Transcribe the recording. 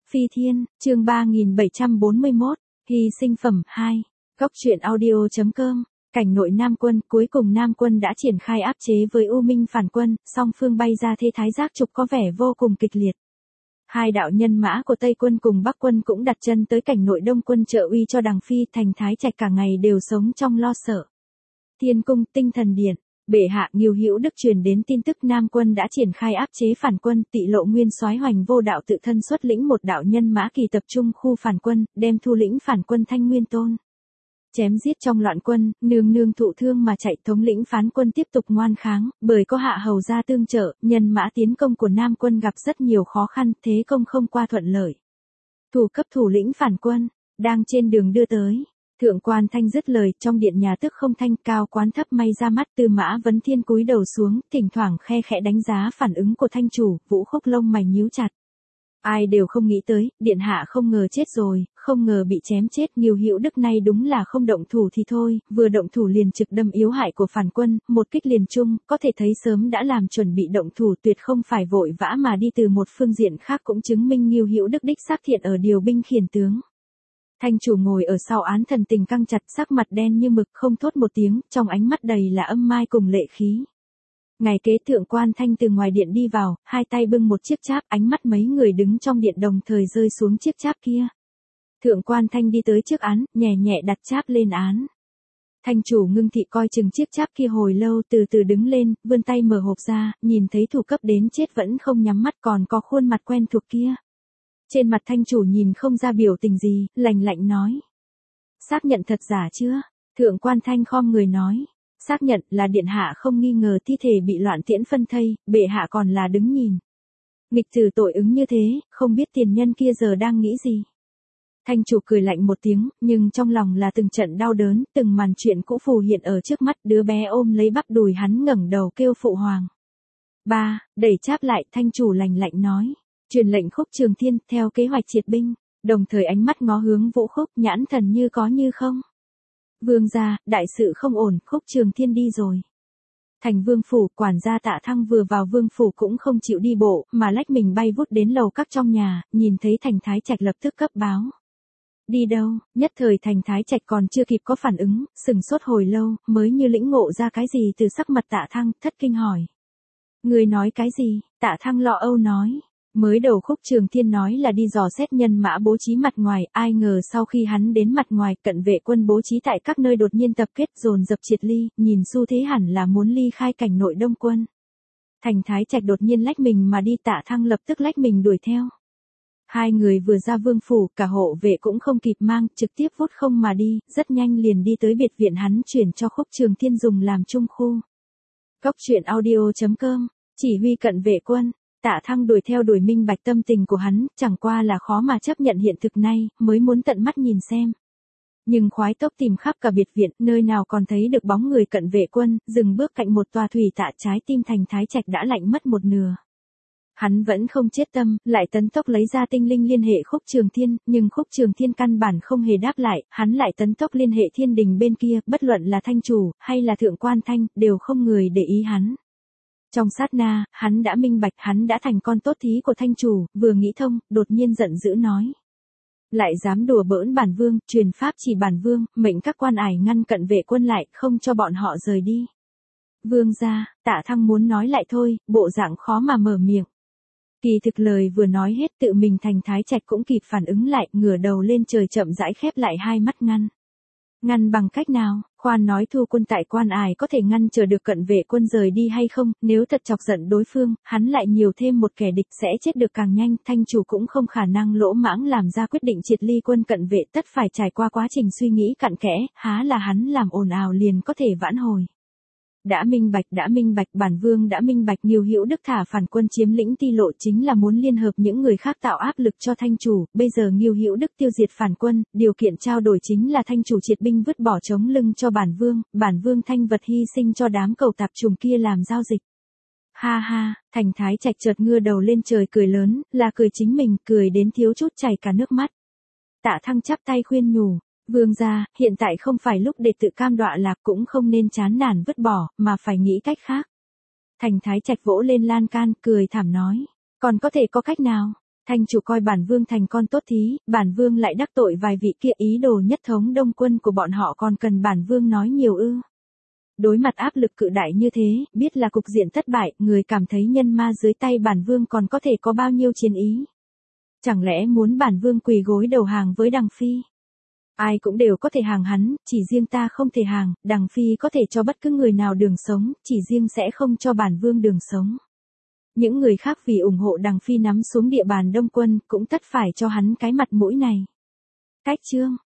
Phi Thiên, chương 3741, hy sinh phẩm 2, góc truyện audio.com, cảnh nội Nam quân, cuối cùng Nam quân đã triển khai áp chế với U Minh phản quân, song phương bay ra thế thái giác trục có vẻ vô cùng kịch liệt. Hai đạo nhân mã của Tây quân cùng Bắc quân cũng đặt chân tới cảnh nội Đông quân trợ uy cho Đằng Phi, Thành Thái Trạch cả ngày đều sống trong lo sợ. Thiên cung, Tinh Thần Điện. Bệ hạ, Ngưu Hữu Đức truyền đến tin tức Nam quân đã triển khai áp chế phản quân, Tị Lộ Nguyên soái Hoành Vô Đạo tự thân xuất lĩnh một đạo nhân mã kỳ tập trung khu phản quân, đem thu lĩnh phản quân Thanh Nguyên Tôn. Chém giết trong loạn quân, nương nương thụ thương mà chạy, thống lĩnh phán quân tiếp tục ngoan kháng, bởi có Hạ Hầu ra tương trợ, nhân mã tiến công của Nam quân gặp rất nhiều khó khăn, thế công không qua thuận lợi. Thủ cấp thủ lĩnh phản quân, đang trên đường đưa tới. Thượng quan Thanh dứt lời, trong điện nhà tức không thanh, cao quán thấp may ra mắt, Tư Mã Vấn Thiên cúi đầu xuống, thỉnh thoảng khe khẽ đánh giá phản ứng của thanh chủ, Vũ Khúc lông mày nhíu chặt. Ai đều không nghĩ tới, điện hạ không ngờ chết rồi, không ngờ bị chém chết. Ngưu Hữu Đức này đúng là không động thủ thì thôi, vừa động thủ liền trực đâm yếu hại của phản quân, một kích liền chung, có thể thấy sớm đã làm chuẩn bị động thủ, tuyệt không phải vội vã mà đi. Từ một phương diện khác cũng chứng minh Ngưu Hữu Đức đích xác thiện ở điều binh khiển tướng. Thanh chủ ngồi ở sau án thần tình căng chặt, sắc mặt đen như mực, không thốt một tiếng, trong ánh mắt đầy là âm mai cùng lệ khí. Ngày kế Thượng quan Thanh từ ngoài điện đi vào, hai tay bưng một chiếc cháp, ánh mắt mấy người đứng trong điện đồng thời rơi xuống chiếc cháp kia. Thượng quan Thanh đi tới trước án, nhẹ nhẹ đặt cháp lên án. Thanh chủ Ngưng Thị coi chừng chiếc cháp kia hồi lâu, từ từ đứng lên, vươn tay mở hộp ra, nhìn thấy thủ cấp đến chết vẫn không nhắm mắt, còn có khuôn mặt quen thuộc kia. Trên mặt thanh chủ nhìn không ra biểu tình gì, lạnh lạnh nói. Xác nhận thật giả chưa? Thượng quan Thanh khom người nói. Xác nhận là điện hạ không nghi ngờ thi thể bị loạn tiễn phân thây, bệ hạ còn là đứng nhìn. Nghịch trừ tội ứng như thế, không biết tiền nhân kia giờ đang nghĩ gì. Thanh chủ cười lạnh một tiếng, nhưng trong lòng là từng trận đau đớn, từng màn chuyện cũ phù hiện ở trước mắt. Đứa bé ôm lấy bắp đùi hắn ngẩng đầu kêu phụ hoàng. Ba, đẩy cháp lại, thanh chủ lạnh lạnh nói. Truyền lệnh Khúc Trường Thiên, theo kế hoạch triệt binh, đồng thời ánh mắt ngó hướng Vũ Khúc, nhãn thần như có như không. Vương gia, đại sự không ổn, Khúc Trường Thiên đi rồi. Thành vương phủ, quản gia Tạ Thăng vừa vào vương phủ cũng không chịu đi bộ, mà lách mình bay vút đến lầu các trong nhà, nhìn thấy Thành Thái Trạch lập tức cấp báo. Đi đâu? Nhất thời Thành Thái Trạch còn chưa kịp có phản ứng, sừng sốt hồi lâu, mới như lĩnh ngộ ra cái gì từ sắc mặt Tạ Thăng, thất kinh hỏi. Người nói cái gì? Tạ Thăng lo âu nói. Mới đầu Khúc Trường Thiên nói là đi dò xét nhân mã bố trí mặt ngoài, ai ngờ sau khi hắn đến mặt ngoài, cận vệ quân bố trí tại các nơi đột nhiên tập kết dồn dập triệt ly, nhìn xu thế hẳn là muốn ly khai cảnh nội Đông quân. Thành Thái Trạch đột nhiên lách mình mà đi, Tạ Thăng lập tức lách mình đuổi theo. Hai người vừa ra vương phủ, cả hộ vệ cũng không kịp mang, trực tiếp vút không mà đi, rất nhanh liền đi tới biệt viện hắn chuyển cho Khúc Trường Thiên dùng làm trung khu. Góc truyện audio.com, chỉ huy cận vệ quân. Tạ Thăng đuổi theo đuổi minh bạch tâm tình của hắn, chẳng qua là khó mà chấp nhận hiện thực này, mới muốn tận mắt nhìn xem. Nhưng khoái tốc tìm khắp cả biệt viện, nơi nào còn thấy được bóng người cận vệ quân, dừng bước cạnh một tòa thủy tạ, trái tim Thành Thái Trạch đã lạnh mất một nửa. Hắn vẫn không chết tâm, lại tấn tốc lấy ra tinh linh liên hệ Khúc Trường Thiên, nhưng Khúc Trường Thiên căn bản không hề đáp lại, hắn lại tấn tốc liên hệ thiên đình bên kia, bất luận là thanh chủ, hay là thượng quan Thanh, đều không người để ý hắn. Trong sát na, hắn đã minh bạch, hắn đã thành con tốt thí của thanh chủ, vừa nghĩ thông, đột nhiên giận dữ nói. Lại dám đùa bỡn bản vương, truyền pháp chỉ bản vương, mệnh các quan ải ngăn cận vệ quân lại, không cho bọn họ rời đi. Vương gia, Tạ Thăng muốn nói lại thôi, bộ dạng khó mà mở miệng. Kỳ thực lời vừa nói hết, tự mình Thành Thái Trạch cũng kịp phản ứng lại, ngửa đầu lên trời chậm rãi khép lại hai mắt ngăn. Ngăn bằng cách nào? Khoan nói thu quân tại quan ải có thể ngăn chờ được cận vệ quân rời đi hay không, nếu thật chọc giận đối phương, hắn lại nhiều thêm một kẻ địch sẽ chết được càng nhanh, thanh chủ cũng không khả năng lỗ mãng làm ra quyết định triệt ly quân cận vệ, tất phải trải qua quá trình suy nghĩ cặn kẽ, há là hắn làm ồn ào liền có thể vãn hồi. Đã minh bạch, bản vương đã minh bạch. Ngưu Hữu Đức thả phản quân chiếm lĩnh Ti Lộ chính là muốn liên hợp những người khác tạo áp lực cho thanh chủ, bây giờ Ngưu Hữu Đức tiêu diệt phản quân, điều kiện trao đổi chính là thanh chủ triệt binh vứt bỏ chống lưng cho bản vương thanh vật hy sinh cho đám cầu tạp trùng kia làm giao dịch. Ha ha, Thành Thái Trạch chợt ngửa đầu lên trời cười lớn, là cười chính mình, cười đến thiếu chút chảy cả nước mắt. Tạ Thăng chắp tay khuyên nhủ. Vương gia, hiện tại không phải lúc để tự cam đọa lạc, cũng không nên chán nản vứt bỏ, mà phải nghĩ cách khác. Thành Thái Trạch vỗ lên lan can, cười thảm nói. Còn có thể có cách nào? Thành chủ coi bản vương thành con tốt thí, bản vương lại đắc tội vài vị kia ý đồ nhất thống đông quân của bọn họ còn cần bản vương nói nhiều ư. Đối mặt áp lực cự đại như thế, biết là cục diện thất bại, người cảm thấy nhân ma dưới tay bản vương còn có thể có bao nhiêu chiến ý. Chẳng lẽ muốn bản vương quỳ gối đầu hàng với Đằng Phi? Ai cũng đều có thể hàng hắn, chỉ riêng ta không thể hàng, Đằng Phi có thể cho bất cứ người nào đường sống, chỉ riêng sẽ không cho bản vương đường sống. Những người khác vì ủng hộ Đằng Phi nắm xuống địa bàn đông quân cũng tất phải cho hắn cái mặt mũi này. Cách chương